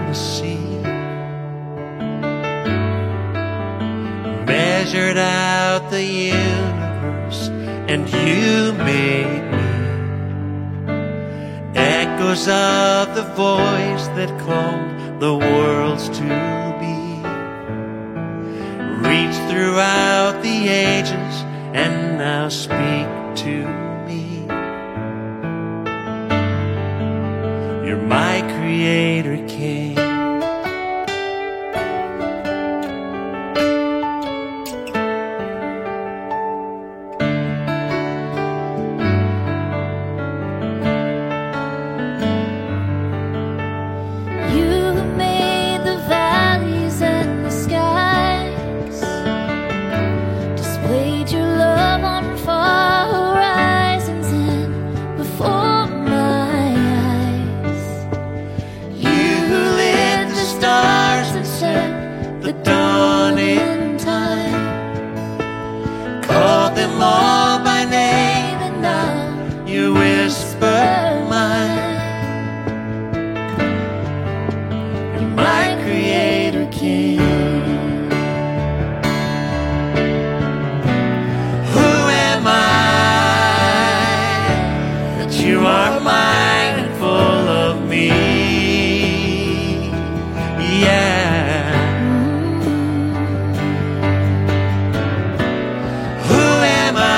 the sea, measured out the universe, and you made me. Echoes of the voice that called the worlds to be, reach throughout the ages and now speak to me. You're my Creator King. You are mine and full of me, yeah. Who am I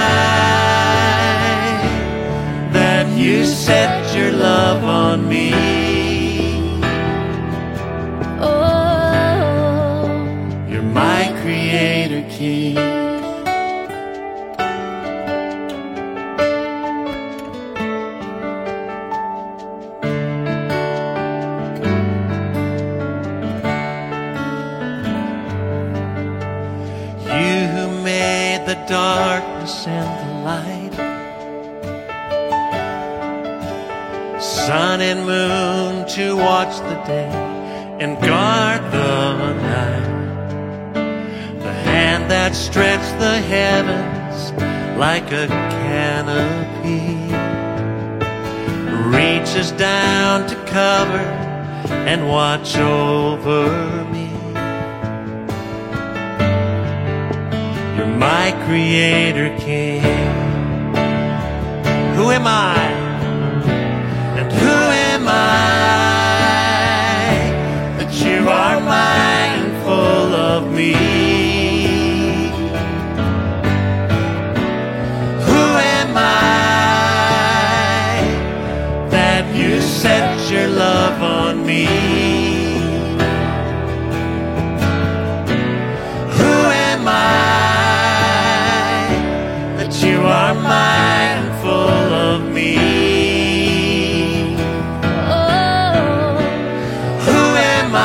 that you set your love on me? Oh, you're my Creator King. The darkness and the light, sun and moon to watch the day and guard the night. The hand that stretched the heavens like a canopy reaches down to cover and watch over me. You're my Creator King. Who am I? And who am I that you are mine, full of me? Who am I that you set your love on me? You are mine, full of me. Oh, who am I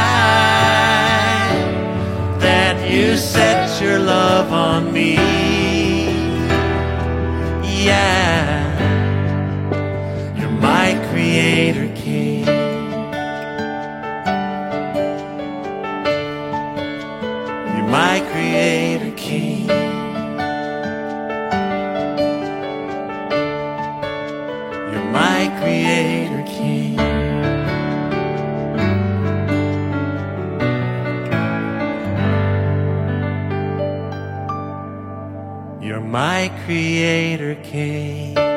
that you set your love on me? Yeah, you're my Creator King. You're my Creator King. My Creator King. You're my Creator King.